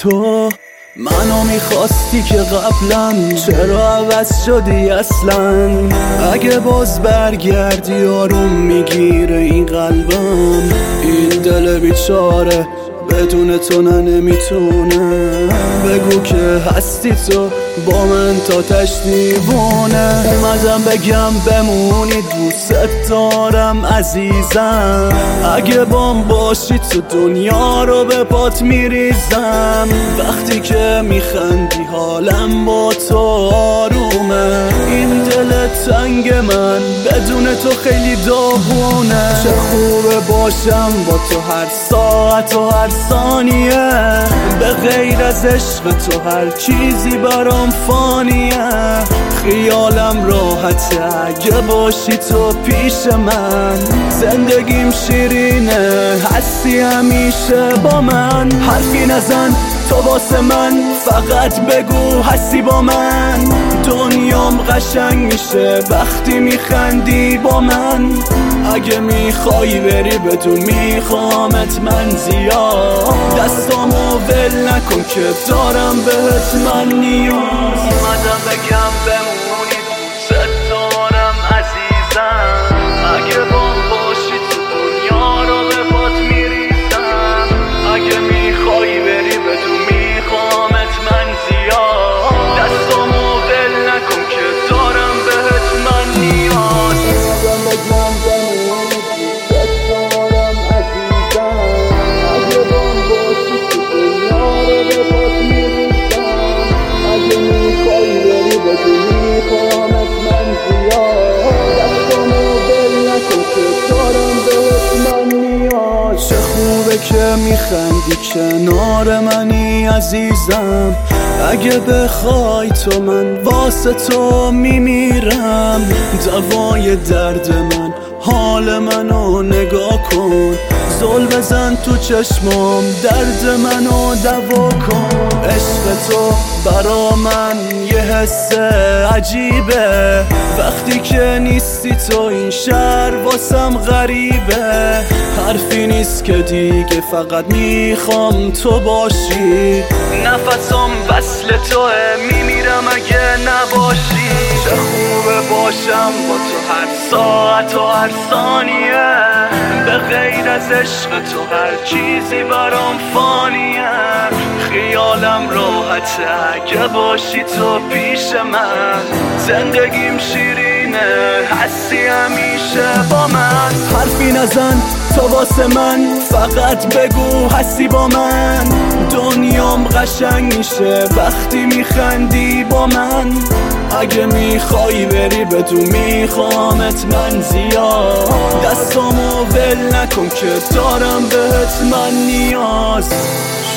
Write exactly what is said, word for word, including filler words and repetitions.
تو منو میخواستی که قبلا، چرا عوض شدی اصلا؟ اگه باز برگردی آروم میگیره این قلبم، این دل بیچاره بدون تو نه نمیتونه. بگو که هستی تو با من تا تش دیوونه. اومدم بگم بمونی، دوست دارم عزیزم. اگه بام باشی تو دنیا رو به پات میریزم. وقتی که میخندی حالم با تو آرومه. این دل تنگ من بدون تو خیلی داغونه. چه خوبه باشم با تو هر ساعت و هر ثانیه. به غیر از عشق تو هر چیزی برام فانیه. خیالم راحته اگه باشی تو پیش من. زندگیم شیرینه هستی همیشه با من. حرفی نزن تو واسه من، فقط بگو هستی با من. دنیام قشنگ میشه وقتی میخندی با من. اگه میخوای بری بدون میخوامت من زیاد. دستامو ول نکن که دارم بهت من نیاز. اومدم بگم بمونی، دوست دارم عزیزم. اگه بام باشی تو دنیا رو به پات میریزم. اگه میخوای بری بدون میخوامت من زیاد. دستامو ول نکن که دارم بهت من نیاز. اومدم بگم بمونی، دوست دارم عزیزم. اگه بام باشی تو دنیا رو به پات میریزم. اگه میخوای بری بدون میخوامت من زیاد. دستامو ول نکن که دارم بهت من نیاز. چه خوبه که میخندی کنار منی عزیزم. اگه بخوای تو من واسه تو میمیرم. دوای درد من حال منو نگاه کن. زل بزن تو چشمام درد منو دوا کن. عشق تو برا من یه حس عجیبه. وقتی که نیستی تو این شهر واسم غریبه. حرفی نیست که دیگه فقط میخوام تو باشی. نفسم وصل توه میمیرم اگه نباشی. چه خوبه باشم با تو هر ساعت و هر ثانیه. به غیر از عشق تو هر چیزی برام فانیه. خیالم راحته اگه باشی تو پیش من. زندگیم شیرینه هستی همیشه با من. حرفی نزن تو واسه من، فقط بگو هستی با من. دنیام قشنگ میشه وقتی میخندی با من. اگه میخوای بری بدون میخوامت من زیاد. دستامو ول نکن که دارم بهت من نیاز.